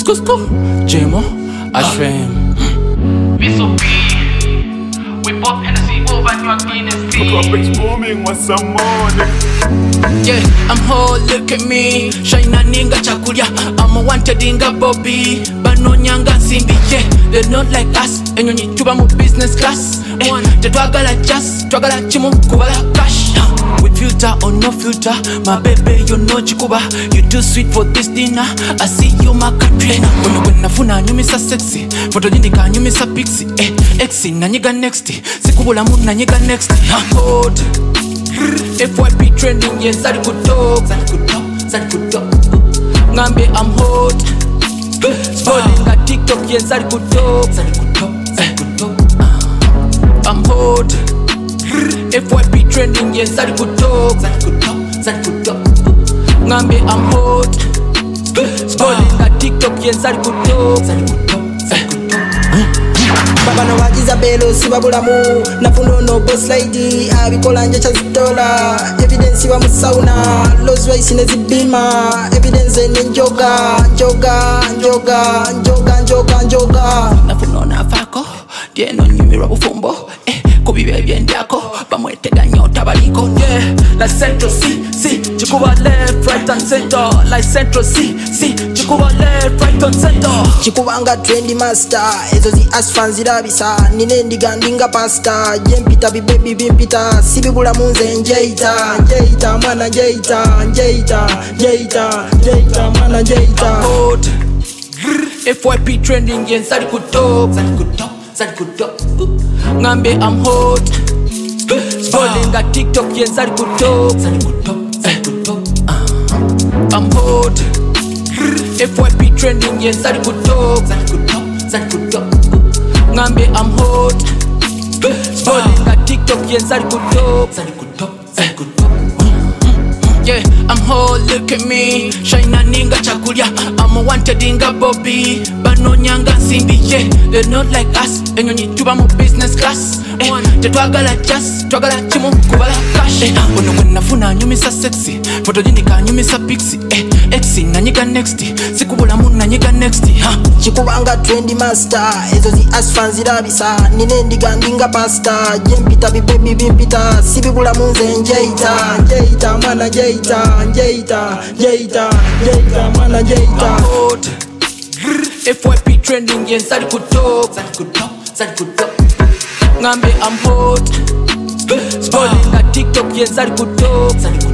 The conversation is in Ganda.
Jemo, Ashram. We both Hennessy over New Dynasty. Bricks booming with some money. Yeah, I'm whole, look at me. Shaina ninga chakulia. I'm a wanted inga Bobby. Bano nyanga simbi, yeah. They're not like us. And you need to buy more business class. The twagala just, twagala chimu, kubala cash. With filter or no filter, my baby, you know chikuba. You too sweet for this dinner. I see you, my Katrina. When I funa, you miss a sexy. Photogenic, you miss a pixie. Exi, nanyiga next. Sikubula moon, nanyiga next. Hold. FYP trending, yes, that good dog. That good dog. Ngambe, I'm hot. Scrolling at TikTok, yes, that good dog. That good dog. I'm hot. FYP trending, yes, that good dog. That good dog. Ngambe, I'm hot. Scrolling at TikTok, yes, that good dog. That good dog. Bano wagiza belo sibabulamu nafuno no boss lady abikola nje chazitola evidence wa musauna Rolls Royce nezibima evidence ne njoga nafuno na fako tieno nyumira bufumbo kubibe byendyako bamwetega nyota baliko yeah like Central C chikuba left right and center like Central C chikuba left right and center chikubanga trendy master ezo zi asfans irabisa nine ndigandinga pasta jempita bibebi bimpita sibibula munze njeita mwana njeita mwana njeita FYP trending yes that good dog Ngambe I'm hot Scrolling at TikTok yes that good dog I'm hot FYP trending yes that good dog Ngambe I'm hot Scrolling at TikTok yes that good dog Yeah, I'm hot, look at me. Shaina ninga chakulia. I'm a wanted inga Bobby. Bano nyanga simbi, yeah. They're not like us. And you need to buy more business class. The twagala just, twagala chimu, kubala cash. When I funa, you miss a sexy. Photogenic, you miss a pixie. Exi, nanyiga next. Sikubula moon, nanyiga next. Chikubanga trendy master. Ezo zi asfans irabisa. Nine ndigandinga pasta. Jempita bibebi bimpita. Sibibula munze njeita mwana njeita mwana njeita FYP trending yes that good dog Ngambe I'm hot Scrolling at TikTok yes that good dog